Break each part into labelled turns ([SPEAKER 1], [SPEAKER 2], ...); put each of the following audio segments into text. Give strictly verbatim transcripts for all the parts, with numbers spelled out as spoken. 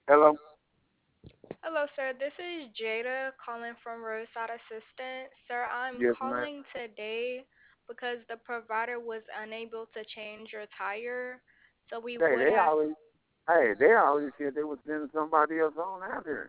[SPEAKER 1] Hello?
[SPEAKER 2] Hello, sir. This is Jada calling from Roadside Assistant. Sir, I'm
[SPEAKER 1] Yes, ma'am.
[SPEAKER 2] calling today because the provider was unable to change your tire. So we
[SPEAKER 1] Hey,
[SPEAKER 2] would
[SPEAKER 1] they
[SPEAKER 2] have,
[SPEAKER 1] always, hey, they always said they was sending somebody else on out here.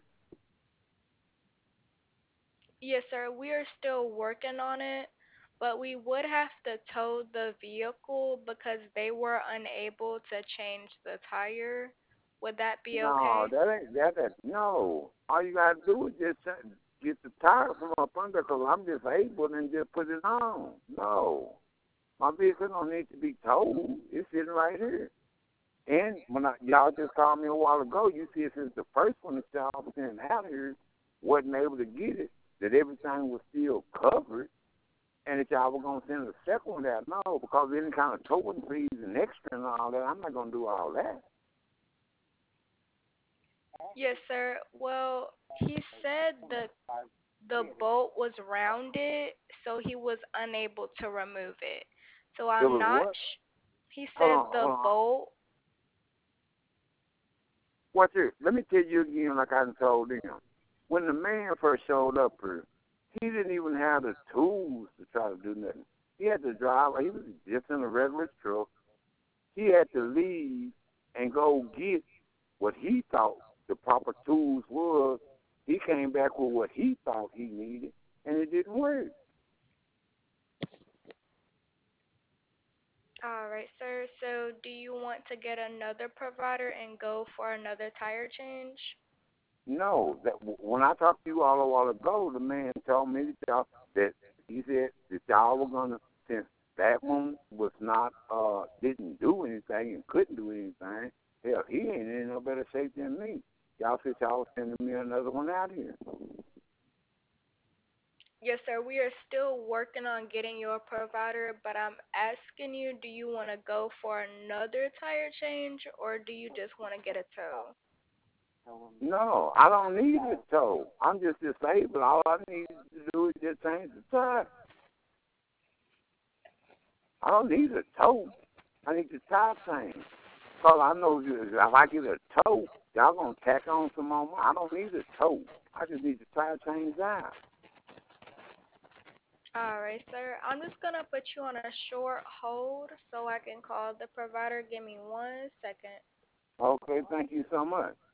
[SPEAKER 2] yes, sir, we are still working on it, but we would have to tow the vehicle because they were unable to change the tire. Would that be
[SPEAKER 1] No,
[SPEAKER 2] okay?
[SPEAKER 1] that ain't that. That no. All you gotta do is just uh, get the tire from up under, cause I'm disabled, and just put it on. No, my vehicle don't need to be towed. It's sitting right here. And when I, y'all just called me a while ago, you see, since the first one that y'all was sending out here wasn't able to get it, that everything was still covered, and that y'all were gonna send the second one out. No, because any kind of towing fees and extra and all that, I'm not gonna do all that.
[SPEAKER 2] Yes, sir. Well, he said that the bolt was rounded, so he was unable to remove it. So
[SPEAKER 1] It
[SPEAKER 2] I'm
[SPEAKER 1] was
[SPEAKER 2] not.
[SPEAKER 1] what?
[SPEAKER 2] Sh- he
[SPEAKER 1] Hold
[SPEAKER 2] said
[SPEAKER 1] on,
[SPEAKER 2] the
[SPEAKER 1] hold on.
[SPEAKER 2] bolt.
[SPEAKER 1] Watch it. Let me tell you again, like I done told them. When the man first showed up here, he didn't even have the tools to try to do nothing. He had to drive. He was just in a regular truck. He had to leave and go get what he thought the proper tools was. He came back with what he thought he needed, and it didn't work.
[SPEAKER 2] All right, sir. So do you want to get another provider and go for another tire change?
[SPEAKER 1] No, that when I talked to you all a while ago, the man told me that y'all that he said that y'all were gonna, since that one was not uh didn't do anything and couldn't do anything. Hell, he ain't in no better shape than me. Y'all said y'all was sending me another one out here.
[SPEAKER 2] Yes, sir. We are still working on getting your provider, but I'm asking you, do you want to go for another tire change or do you just want to get a tow?
[SPEAKER 1] No, I don't need a tow. I'm just disabled. All I need to do is just change the tire. I don't need a tow. I need the tire change. Cause I know if I get a tow, y'all gonna tack on some more. I don't need a tow. I just need the tire change out.
[SPEAKER 2] All right, sir. I'm just going to put you on a short hold so I can call the provider. Give me one second.
[SPEAKER 1] Okay, thank you so much.